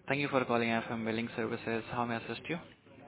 Thank you for calling FM Billing Services. How may I assist you?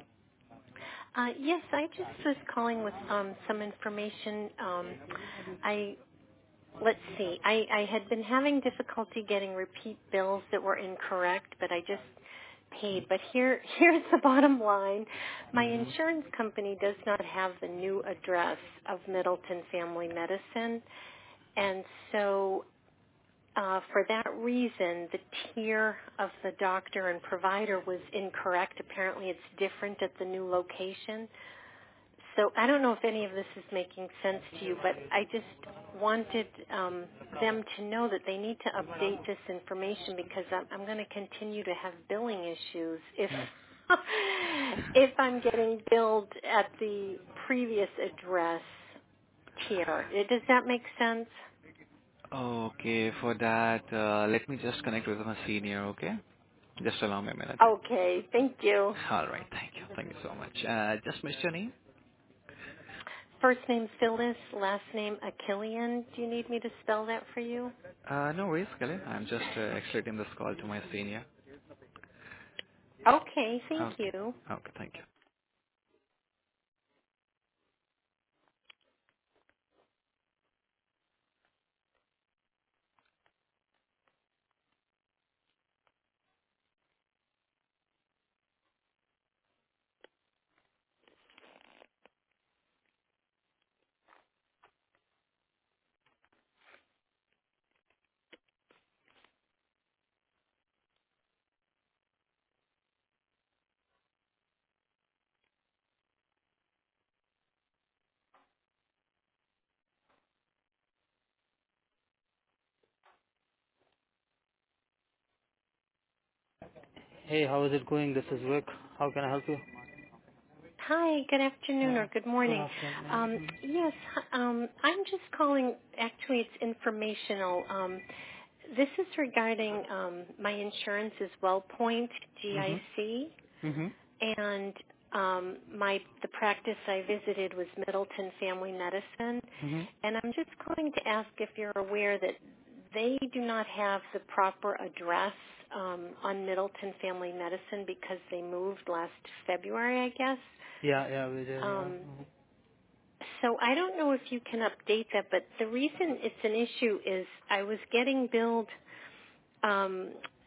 Yes, I just was calling with some information. I let's see. I had been having difficulty getting repeat bills that were incorrect, but I just paid. But here's the bottom line. My Mm-hmm. insurance company does not have the new address of Middleton Family Medicine, and so for that reason, the tier of the doctor and provider was incorrect. Apparently, it's different at the new location. So I don't know if any of this is making sense to you, but I just wanted them to know that they need to update this information because I'm going to continue to have billing issues if if I'm getting billed at the previous address tier. Does that make sense? Okay, for that, let me just connect with my senior, okay? Just allow me a minute. Okay, thank you. All right, thank you. Thank you so much. Just missed your name? First name Phyllis, last name Achillian. Do you need me to spell that for you? No worries, Kelly. I'm just escalating this call to my senior. Okay, thank Okay. you. Okay, thank you. Hey, how is it going? This is Vic. How can I help you? Hi, good afternoon or good Good morning. afternoon. Yes, I'm just calling. Actually, it's informational. This is regarding my insurance is WellPoint Mhm. GIC, Mhm. and the practice I visited was Middleton Family Medicine, Mhm. and I'm just calling to ask if you're aware that they do not have the proper address on Middleton Family Medicine because they moved last February, I guess. Yeah, yeah, we did. Yeah. Um, so I don't know if you can update that, but the reason it's an issue is I was getting billed. Um,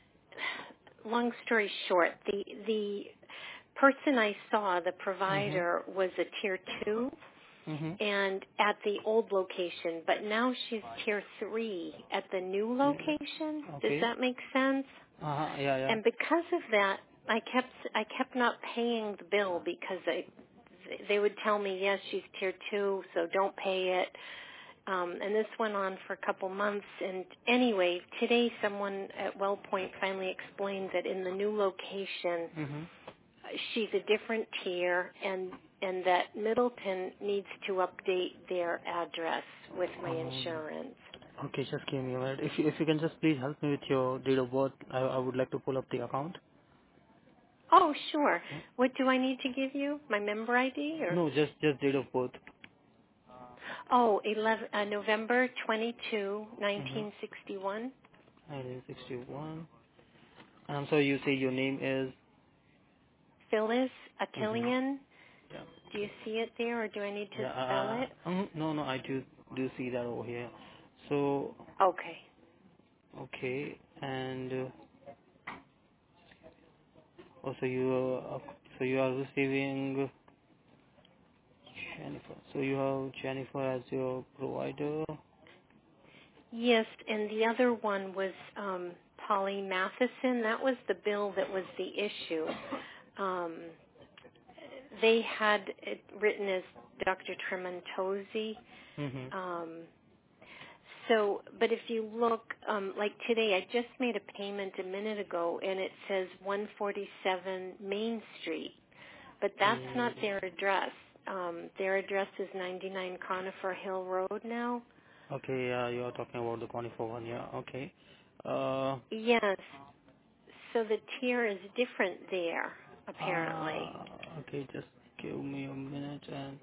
long story short, the person I saw, the Mhm. provider, was a tier 2 Mhm. and at the old location, but now she's tier 3 at the new Yeah. location. Does Okay. that make sense? Yeah, yeah. And because of that, I kept not paying the bill because they would tell me, yes, she's tier 2, so don't pay it. And this went on for a couple months. And anyway, today someone at WellPoint finally explained that in the new location, Mhm. she's a different tier, and that Middleton needs to update their address with my insurance. Okay, just give me a minute. If you can just please help me with your date of birth, I would like to pull up the account. Oh, sure. What do I need to give you? My member ID or? No, just date of birth. Oh, November 22, Mhm. 1961. 1961. And I'm sorry, you say your name is. Phyllis Mhm. Achillian. Yeah. Do you see it there, or do I need to Yeah. spell it? No, no, I do see that over here. So Okay. okay, and also you are receiving Jennifer. So you have Jennifer as your provider. Yes, and the other one was Polly Matheson. That was the bill that was the issue. Um, they had it written as Dr. Tremontosi. Mhm. Um, so, but if you look, like today, I just made a payment a minute ago, and it says 147 Main Street, but that's not Mm, their address. Their address is 99 Conifer Hill Road now. okay, yeah, you are talking about the 24 one. Yeah. Okay. Uh. Yes, so the tier is different there, apparently. Okay, just give me a minute. And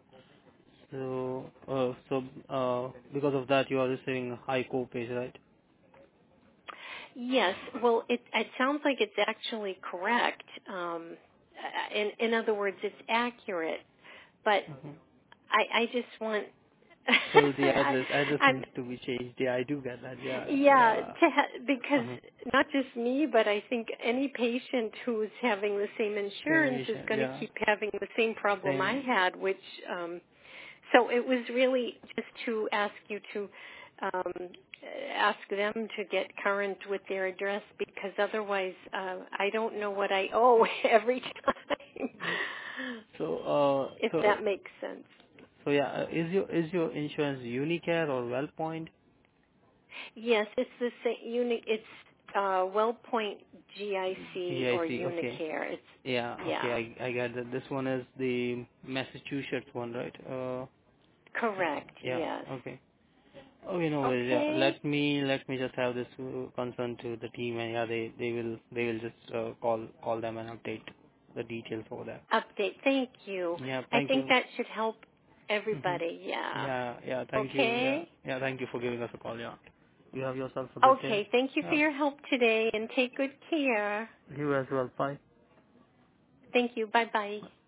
so because of that, you are receiving high co-pays, right? Yes. Well, it sounds like it's actually correct. In other words, it's accurate. But Hmm. I just want. So the address I'm needs to be changed. Yeah, I do get that. Yeah, Yeah, yeah. because Uh-huh. not just me, but I think any patient who's having the same Same insurance is issue. going to Yeah, keep having the same problem I same. had, which so it was really just to ask you to um, ask them to get current with their address because otherwise I don't know what I owe every time. So, If that makes sense. yeah, is your insurance Unicare or WellPoint? Yes, it's the same It's WellPoint GIC or GIC. Okay. Unicare. It's Yeah. yeah, Okay. I get that. This one is the Massachusetts one, right? correct. Yeah. Yes. Okay. Okay. No worries. Yeah. Okay. Let me just have this concern to the team, and yeah, they will just call them and update the details over there. Update. Thank you. Yeah. I Thank think you. that should help Hmm. everybody. Yeah. Yeah. Yeah. Thank you. Yeah. Okay. Yeah. Thank you for giving us a call. Yeah. You have yourself a good day. Okay. Thank you for Yeah. your help today and take good care. You as well. Bye. Thank you. Bye bye.